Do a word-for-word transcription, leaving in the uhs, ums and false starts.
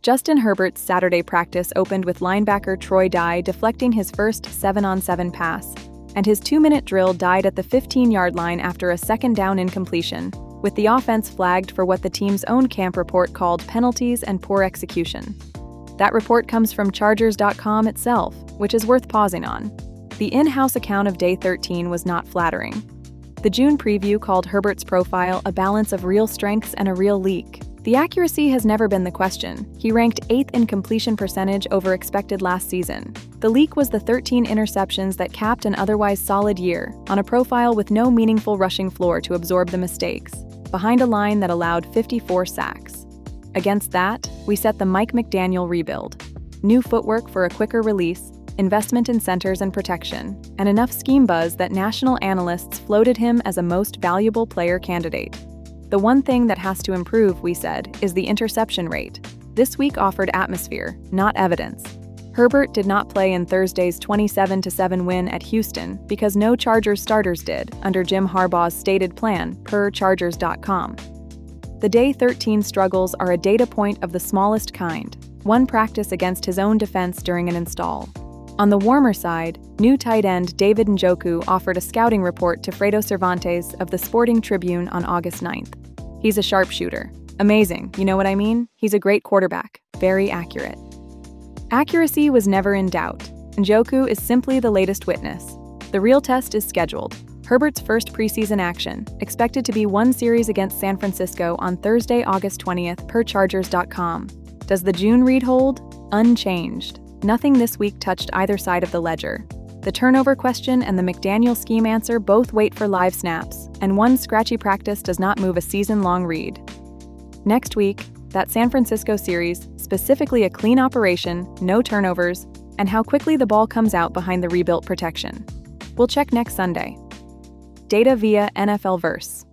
Justin Herbert's Saturday practice opened with linebacker Troy Dye deflecting his first seven-on-seven pass, and his two-minute drill died at the fifteen-yard line after a second down incompletion, with the offense flagged for what the team's own camp report called penalties and poor execution. That report comes from Chargers dot com itself, which is worth pausing on. The in-house account of Day thirteen was not flattering. The June preview called Herbert's profile a balance of real strengths and a real leak. The accuracy has never been the question. He ranked eighth in completion percentage over expected last season. The leak was the thirteen interceptions that capped an otherwise solid year, on a profile with no meaningful rushing floor to absorb the mistakes, behind a line that allowed fifty-four sacks. Against that, we set the Mike McDaniel rebuild. New footwork for a quicker release, investment in centers and protection, and enough scheme buzz that national analysts floated him as a most valuable player candidate. The one thing that has to improve, we said, is the interception rate. This week offered atmosphere, not evidence. Herbert did not play in Thursday's twenty-seven to seven win at Houston because no Chargers starters did, under Jim Harbaugh's stated plan, per Chargers dot com. The Day thirteen struggles are a data point of the smallest kind, one practice against his own defense during an install. On the warmer side, new tight end David Njoku offered a scouting report to Fredo Cervantes of the Sporting Tribune on August ninth. He's a sharpshooter. Amazing, you know what I mean? He's a great quarterback, very accurate. Accuracy was never in doubt. Njoku is simply the latest witness. The real test is scheduled. Herbert's first preseason action, expected to be one series against San Francisco on Thursday, August twentieth, per Chargers dot com. Does the June read hold? Unchanged. Nothing this week touched either side of the ledger. The turnover question and the McDaniel scheme answer both wait for live snaps, and one scratchy practice does not move a season-long read. Next week, that San Francisco series, specifically a clean operation, no turnovers, and how quickly the ball comes out behind the rebuilt protection. We'll check next Sunday. Data via N F L Verse.